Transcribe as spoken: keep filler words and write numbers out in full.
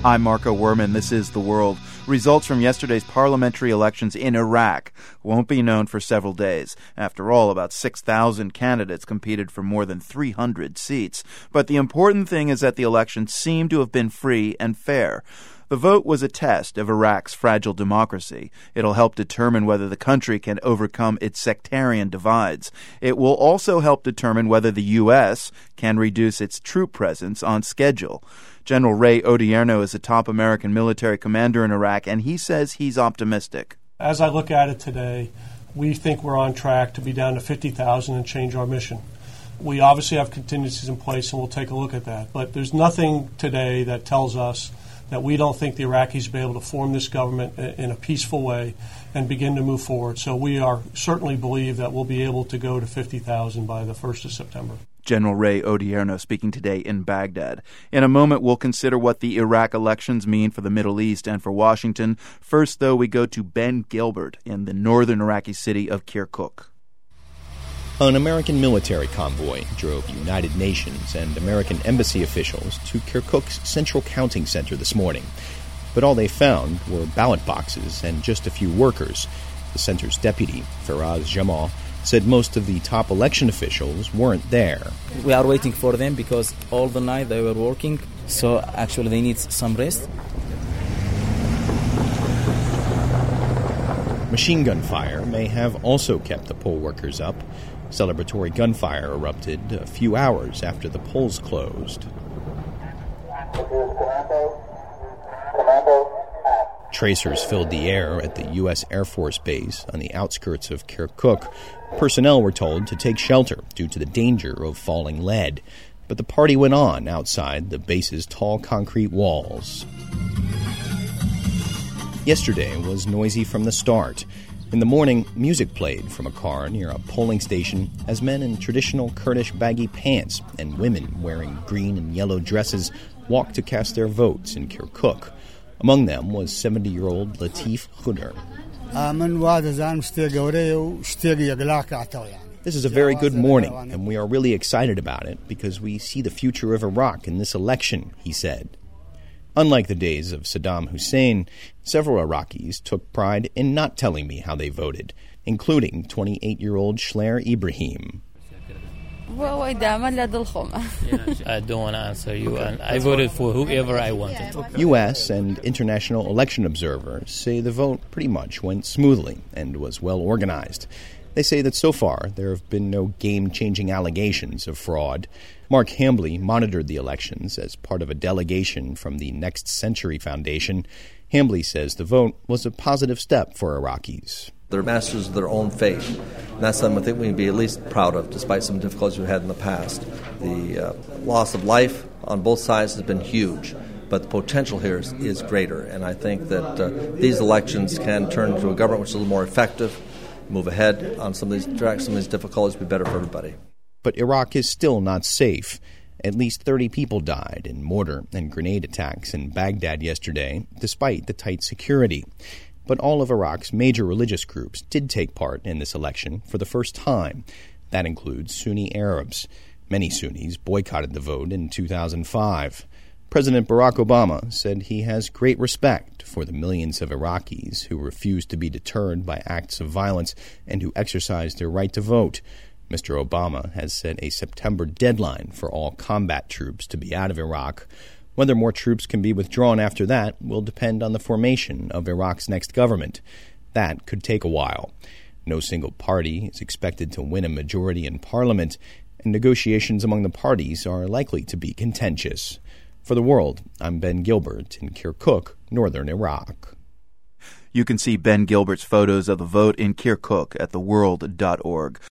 I'm Marco Werman. This is The World. Results from yesterday's parliamentary elections in Iraq won't be known for several days. After all, about six thousand candidates competed for more than three hundred seats. But the important thing is that the elections seem to have been free and fair. The vote was a test of Iraq's fragile democracy. It'll help determine whether the country can overcome its sectarian divides. It will also help determine whether the U S can reduce its troop presence on schedule. General Ray Odierno is a top American military commander in Iraq, and he says he's optimistic. As I look at it today, we think we're on track to be down to fifty thousand and change our mission. We obviously have contingencies in place, and we'll take a look at that. But there's nothing today that tells us that we don't think the Iraqis will be able to form this government in a peaceful way and begin to move forward. So we are certainly believe that we'll be able to go to fifty thousand by the first of September. General Ray Odierno speaking today in Baghdad. In a moment, we'll consider what the Iraq elections mean for the Middle East and for Washington. First, though, we go to Ben Gilbert in the northern Iraqi city of Kirkuk. An American military convoy drove United Nations and American embassy officials to Kirkuk's central counting center this morning. But all they found were ballot boxes and just a few workers. The center's deputy, Faraz Jamal, said most of the top election officials weren't there. We are waiting for them because all the night they were working, so actually they need some rest. Machine gun fire may have also kept the poll workers up. Celebratory gunfire erupted a few hours after the polls closed. Tracers filled the air at the U S Air Force Base on the outskirts of Kirkuk. Personnel were told to take shelter due to the danger of falling lead. But the party went on outside the base's tall concrete walls. Yesterday was noisy from the start. In the morning, music played from a car near a polling station as men in traditional Kurdish baggy pants and women wearing green and yellow dresses walked to cast their votes in Kirkuk. Among them was seventy-year-old Latif Khuder. This is a very good morning, and we are really excited about it because we see the future of Iraq in this election, he said. Unlike the days of Saddam Hussein, several Iraqis took pride in not telling me how they voted, including twenty-eight-year-old Shler Ibrahim. I don't want to answer you, and I voted for whoever I wanted. U S and international election observers say the vote pretty much went smoothly and was well organized. They say that so far there have been no game-changing allegations of fraud. Mark Hambley monitored the elections as part of a delegation from the Next Century Foundation. Hambley says the vote was a positive step for Iraqis. They're masters of their own fate. And that's something I think we can be at least proud of, despite some difficulties we've had in the past. The uh, loss of life on both sides has been huge, but the potential here is, is greater. And I think that uh, these elections can turn into a government which is a little more effective, move ahead on some of these tracks, some of these difficulties, be better for everybody. But Iraq is still not safe. At least thirty people died in mortar and grenade attacks in Baghdad yesterday, despite the tight security. But all of Iraq's major religious groups did take part in this election for the first time. That includes Sunni Arabs. Many Sunnis boycotted the vote in two thousand five. President Barack Obama said he has great respect for the millions of Iraqis who refuse to be deterred by acts of violence and who exercise their right to vote. Mister Obama has set a September deadline for all combat troops to be out of Iraq. Whether more troops can be withdrawn after that will depend on the formation of Iraq's next government. That could take a while. No single party is expected to win a majority in parliament, and negotiations among the parties are likely to be contentious. For The World, I'm Ben Gilbert in Kirkuk, northern Iraq. You can see Ben Gilbert's photos of the vote in Kirkuk at the world dot org.